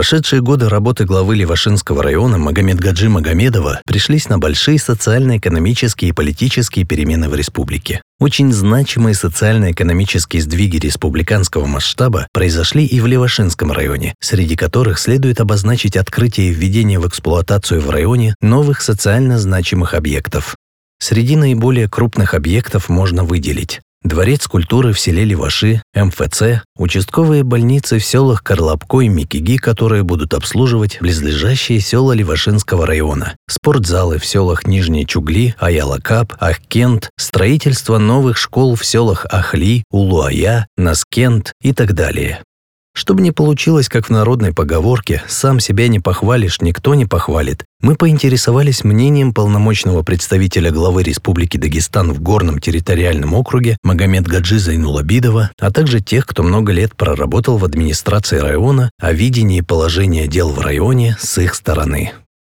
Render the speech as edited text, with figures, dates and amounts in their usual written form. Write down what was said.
Прошедшие годы работы главы Левашинского района Магомедгаджи Магомедова пришлись на большие социально-экономические и политические перемены в республике. Очень значимые социально-экономические сдвиги республиканского масштаба произошли и в Левашинском районе, среди которых следует обозначить открытие и введение в эксплуатацию в районе новых социально значимых объектов. Среди наиболее крупных объектов можно выделить Дворец культуры в селе Леваши, МФЦ, участковые больницы в селах Карлапко и Микиги, которые будут обслуживать близлежащие села Левашинского района, спортзалы в селах Нижние Чугли, Аялакап, Ахкент, строительство новых школ в селах Ахли, Улуая, Наскент и так далее. Чтобы не получилось, как в народной поговорке «сам себя не похвалишь, никто не похвалит», мы поинтересовались мнением полномочного представителя главы Республики Дагестан в Горном территориальном округе Магомедгаджи Зайнулабидова, а также тех, кто много лет проработал в администрации района, о видении положения дел в районе с их стороны.